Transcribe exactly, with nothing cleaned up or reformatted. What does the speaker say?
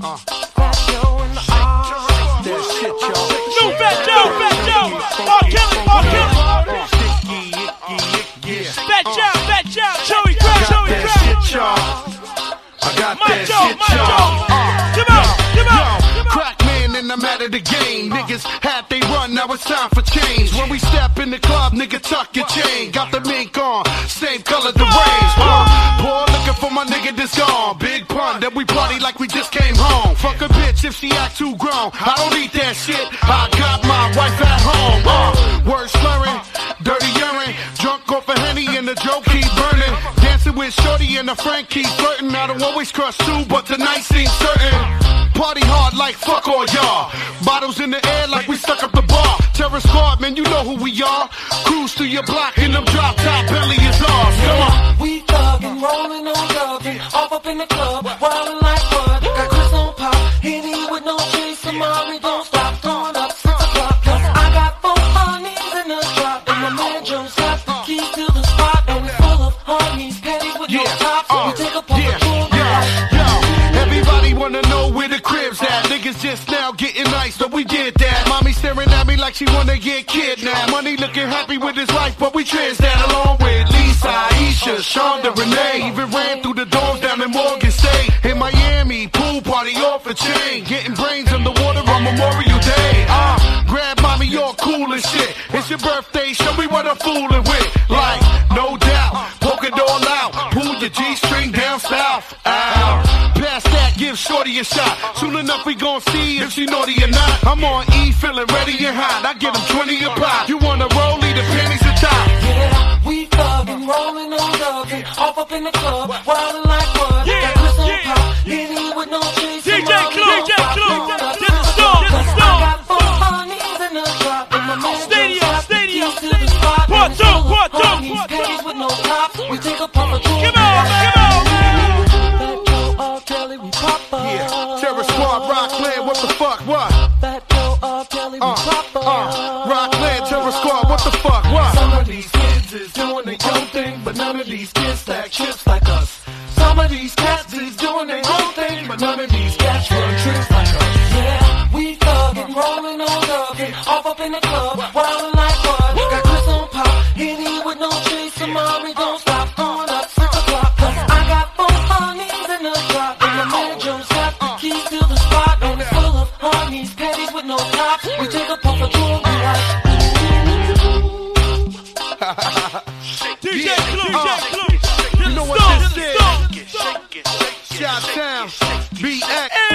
Uh, Fat Joe in the arm. That shit, y'all. New Fat Joe, Fat Joe. R. Kelly, R. Kelly. Fat Joe, Fat Joe. Joey Crack, Joey Crack. I got my that Joe, shit, my y'all. Joe. Come on, come on. Crack man, and I'm out of the game. Niggas had they run, now it's time for change. When we step in the club, nigga, tuck your chain. Got the mink on, same color the range. Uh, poor looking for my nigga that's gone. Big pun that we party like we just came home. Fuck a bitch if she act too grown. I don't eat that shit. I got my wife at home. Uh, word slurring, dirty urine, drunk off a Henny and the joke keep burning. Dancing with Shorty and the friend keep flirting. I don't always crush too, but tonight seems certain. Party hard like fuck all y'all. Bottles in the air like we stuck up the bar. Terror Squad, man, you know who we are. Cruise through your block in them drop top, belly is ours. Come on. We thuggin', rollin' on duggin', off up in the club, wildin' like bud. Got Chris on pop, Henny with no chase, Amari don't stop, throwing up six o'clock. Cause I got four honeys in the drop, and my man Joe's got the keys to the spot, and it's full of honeys, petty with no top, so we take a pump yeah, of yeah, yo, everybody wanna know where the crib's at. Niggas just now getting nice, but we did that. Mommy staring at me like she wanna get kidnapped. Money looking happy with his life, but we trans that along with Lisa, Aisha, Shonda, Renee. Even ran through the doors down in Morgan State. In Miami, pool party off a chain. Getting brains in the water on Memorial Day. Uh, grab mommy all cool and shit. It's your birthday, show me what I'm fooling with. Like, no doubt, poke it all out. Pull your G-string down south. Ow. Pass that, give Shorty a shot. Soon enough we gon' see if she naughty or not. I'm on E, feeling ready and hot. I get them twenty a pop. You wanna roll, leave the panties atop. Yeah, we thuggin', rollin' on duggin', off up in the club, wildin' like bud. Yeah, Got Chris on yeah. pop, Henny with no chase, D J Amari Clue, don't D J stop, Clue. throwing up To the storm, to the I storm. got four honeys in the drop, and my man Stadium, Joe's got the stadium, keys to the spot, Part and it's two, full of part two, honeys, part two. petties with no tops. We take a pump of Come on, come on, man. Fat Joe, R. Kelly, we pop up. Yeah, Terror Squad, Rockland, what the fuck, what? Fat Joe, R. Kelly, we Uh, pop up. uh, Rockland, Terror Squad, what the fuck, what? Some of these kids is doing their own thing, but none of these kids stack chips like us. Some of these cats is doing their own thing, but none of these cats run tricks like us. Yeah, we thuggin', rollin' on duggin', off up in the club, wildin' like bud. Got Chris on pop, Henny with no chase, Amari don't stop, throwing up six o'clock. Cause I got four honeys in the drop, and my man Joe's got the keys to the spot, and it's full of honeys, petties with no tops. We take a puff of jewelry like. D J Clue, D J Uh, Clue. You know what this is? Shot Town, B X.